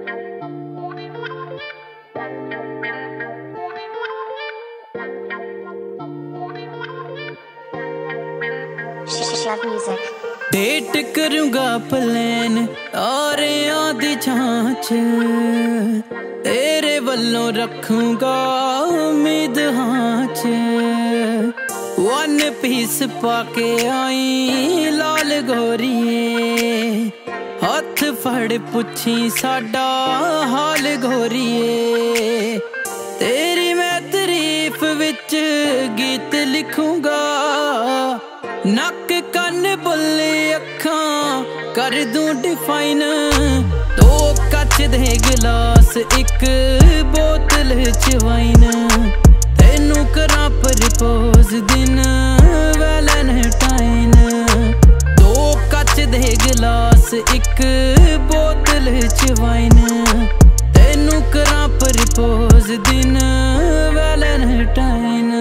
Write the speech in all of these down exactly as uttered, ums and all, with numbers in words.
date करूँगा plan और आदि छाँच तेरे वल्लों रखूँगा उम्मीद हाथ वन पीस पाके आई लाल गोरीए हथ फड़ पुछी साडा हाल गोरीए तेरी मैं तारीफ विच गीत लिखूँगा नक कन बुल्ले अखां कर दूं डिफाइन दो कच दे गिलास एक बोतल च वाइन तेनू करा प्रपोज दिन वैलेंटाइन दो कच दे गिलास एक बोतल च वाइन तेनू करा प्रपोज दिन वैलेंटाइन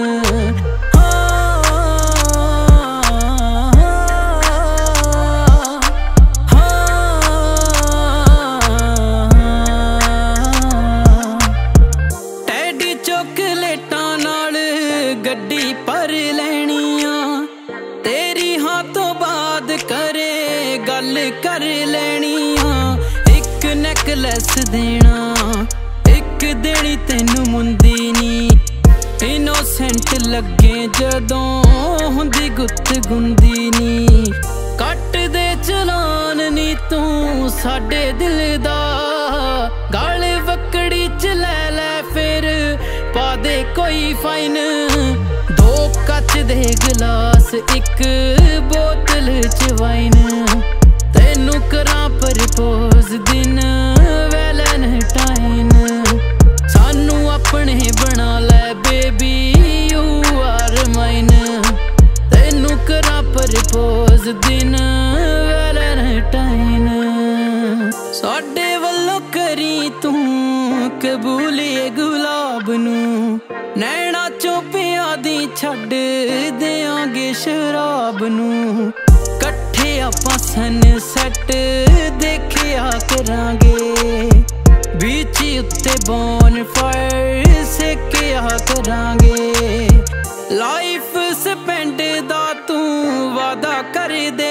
गड्डी पर लैनिया तेरी हाँ तो बाद करे गल कर लैनिया एक नेकलेस देना एक देनी तेनू मुंदी नी इनोसेंट लगे जदों हुंदी गुत्त गुंदी नी कट दे चलान नी तू साडे दिल दा गल वकड़ी च लै लै फिर पा दे कोई फाइन दो कच दे गिलास एक बोतल च वाइन तेनू करा प्रपोज दिन वैलेंटाइन सानू अपने बना लै बेबी यू आर माइन तेनू करा प्रपोज दिन वैलेंटाइन साडे वल्लों करी तू कबूलिए गुलाब नू नैना चोपिया दी छड्ड देआंगे शराब नू कट्ठे आपां सनसैट देखिया करांगे बीच उत्ते बॉन फायर सेकिया करांगे लाइफ स्पेंड दा तू वादा कर दे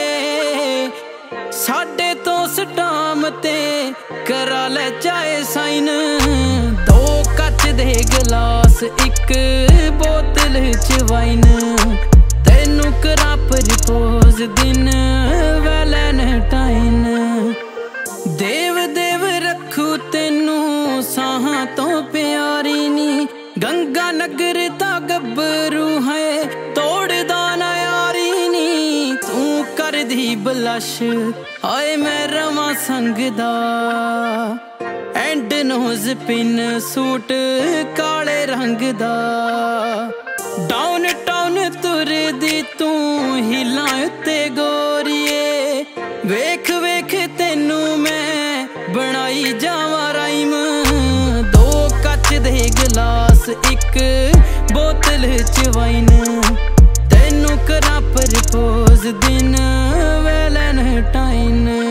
साडे तो स्टाम ते करा ले चाहे साइन दो कच दे गिलास एक बोतल च वाइन तेनू करा प्रपोज दिन वैलेंटाइन देव देव रखू तेनू साहां तो प्यारी नी गंगा नगर दा गब्बरू है तोड़दा ना यारी नी तू कर दी बलश हाय मैं रवां संग दा एंड नोज पिन सूट काले रंग दा डाउन टाउन तुर दी तू हिलां उत्ते गोरीए वेख वेख तेनू मैं बनाई जावां राइम दो कच दे गिलास एक बोतल च वाइन तेनू करा प्रपोज दिन वैलेंटाइन